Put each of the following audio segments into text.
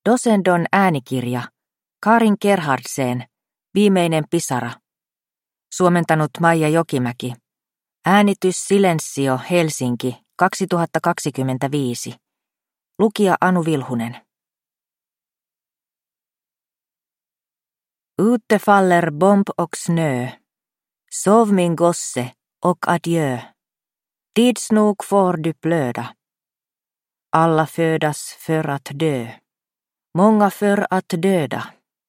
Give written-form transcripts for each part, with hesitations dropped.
Dosendon äänikirja, Karin Gerhardsen, Viimeinen pisara. Suomentanut Maija Jokimäki. Äänitys Silensio, Helsinki, 2025. Lukija Anu Vilhunen. Ute faller bomb och snö. Sov min gosse och adjö. Tids nog får du blöda. Alla födas för att dö. Många för att döda.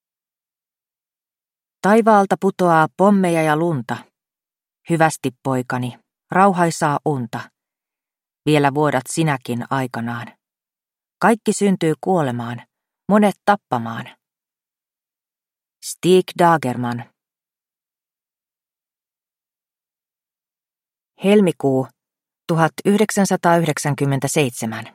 Taivaalta putoaa pommeja ja lunta. Hyvästi, poikani, rauhaisaa unta. Vielä vuodat sinäkin aikanaan. Kaikki syntyy kuolemaan, monet tappamaan. Stig Dagerman. Helmikuu 1997.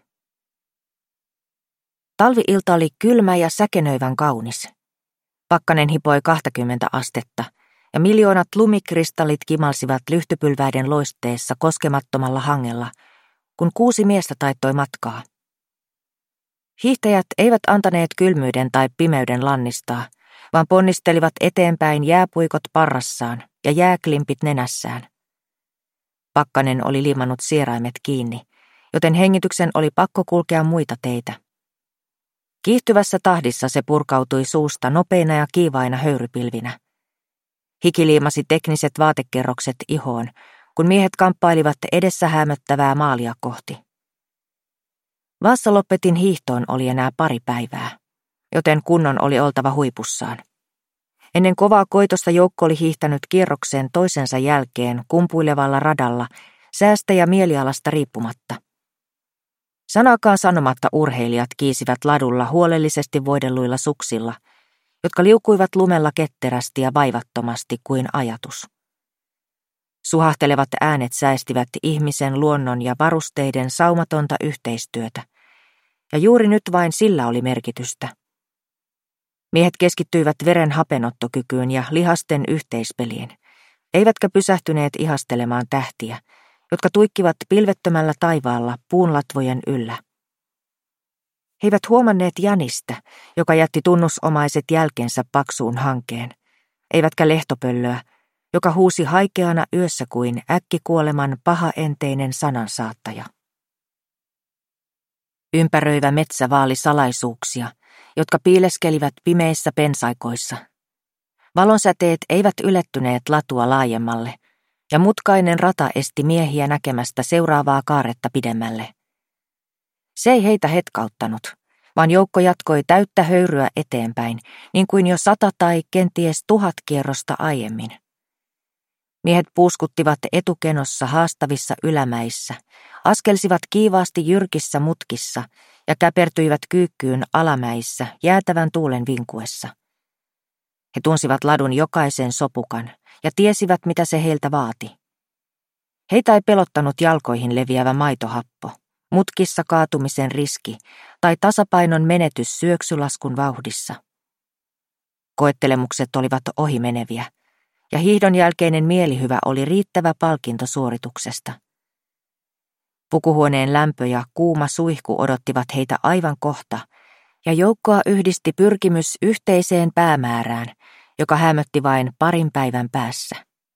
Talvi-ilta oli kylmä ja säkenöivän kaunis. Pakkanen hipoi 20 astetta, ja miljoonat lumikristallit kimalsivat lyhtypylväiden loisteessa koskemattomalla hangella, kun 6 miestä taittoi matkaa. Hiihtäjät eivät antaneet kylmyyden tai pimeyden lannistaa, vaan ponnistelivat eteenpäin jääpuikot parrassaan ja jääklimpit nenässään. Pakkanen oli liimannut sieraimet kiinni, joten hengityksen oli pakko kulkea muita teitä. Kiihtyvässä tahdissa se purkautui suusta nopeina ja kiivaina höyrypilvinä. Hiki liimasi tekniset vaatekerrokset ihoon, kun miehet kamppailivat edessä hämöttävää maalia kohti. Vaassaloppetin hiihtoon oli enää 2 päivää, joten kunnon oli oltava huipussaan. Ennen kovaa koitosta joukko oli hiihtänyt kierroksen toisensa jälkeen kumpuilevalla radalla, säästä ja mielialasta riippumatta. Sanaakaan sanomatta urheilijat kiisivät ladulla huolellisesti voidelluilla suksilla, jotka liukuivat lumella ketterästi ja vaivattomasti kuin ajatus. Suhahtelevat äänet säestivät ihmisen, luonnon ja varusteiden saumatonta yhteistyötä, ja juuri nyt vain sillä oli merkitystä. Miehet keskittyivät veren hapenottokykyyn ja lihasten yhteispeliin, eivätkä pysähtyneet ihastelemaan tähtiä, jotka tuikkivat pilvettömällä taivaalla puunlatvojen yllä. He eivät huomanneet jänistä, joka jätti tunnusomaiset jälkensä paksuun hankeen, eivätkä lehtopöllöä, joka huusi haikeana yössä kuin äkkikuoleman pahaenteinen sanansaattaja. Ympäröivä metsä vaali salaisuuksia, jotka piileskelivät pimeissä pensaikoissa. Valonsäteet eivät ylettyneet latua laajemmalle, ja mutkainen rata esti miehiä näkemästä seuraavaa kaaretta pidemmälle. Se ei heitä hetkauttanut, vaan joukko jatkoi täyttä höyryä eteenpäin, niin kuin jo 100 tai kenties 1000 kierrosta aiemmin. Miehet puuskuttivat etukenossa haastavissa ylämäissä, askelsivat kiivaasti jyrkissä mutkissa ja käpertyivät kyykkyyn alamäissä jäätävän tuulen vinkuessa. He tunsivat ladun jokaisen sopukan ja tiesivät, mitä se heiltä vaati. Heitä ei pelottanut jalkoihin leviävä maitohappo, mutkissa kaatumisen riski tai tasapainon menetys syöksylaskun vauhdissa. Koettelemukset olivat ohimeneviä, ja hiihdon jälkeinen mielihyvä oli riittävä palkinto suorituksesta. Pukuhuoneen lämpö ja kuuma suihku odottivat heitä aivan kohta, ja joukkoa yhdisti pyrkimys yhteiseen päämäärään, joka hämötti vain 2 päivän päässä.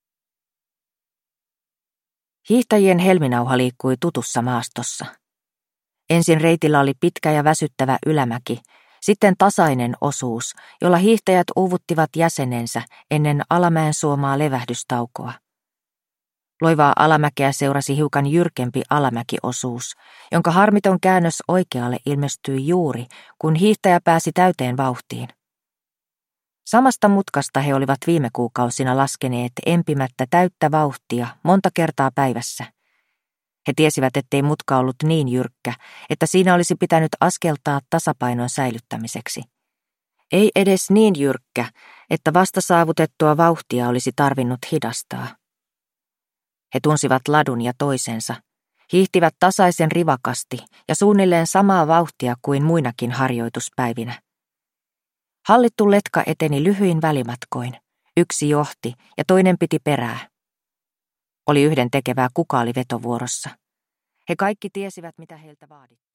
Hiihtäjien helminauha liikkui tutussa maastossa. Ensin reitillä oli pitkä ja väsyttävä ylämäki, sitten tasainen osuus, jolla hiihtäjät uuvuttivat jäsenensä ennen alamäen suomaa levähdystaukoa. Loivaa alamäkeä seurasi hiukan jyrkempi alamäkiosuus, jonka harmiton käännös oikealle ilmestyi juuri, kun hiihtäjä pääsi täyteen vauhtiin. Samasta mutkasta he olivat viime kuukausina laskeneet empimättä täyttä vauhtia monta kertaa päivässä. He tiesivät, ettei mutka ollut niin jyrkkä, että siinä olisi pitänyt askeltaa tasapainon säilyttämiseksi. Ei edes niin jyrkkä, että vasta saavutettua vauhtia olisi tarvinnut hidastaa. He tunsivat ladun ja toisensa, hiihtivät tasaisen rivakasti ja suunnilleen samaa vauhtia kuin muinakin harjoituspäivinä. Hallittu letka eteni lyhyin välimatkoin, yksi johti ja toinen piti perää. Oli yhdentekevää, kuka oli vetovuorossa. He kaikki tiesivät, mitä heiltä vaadittiin.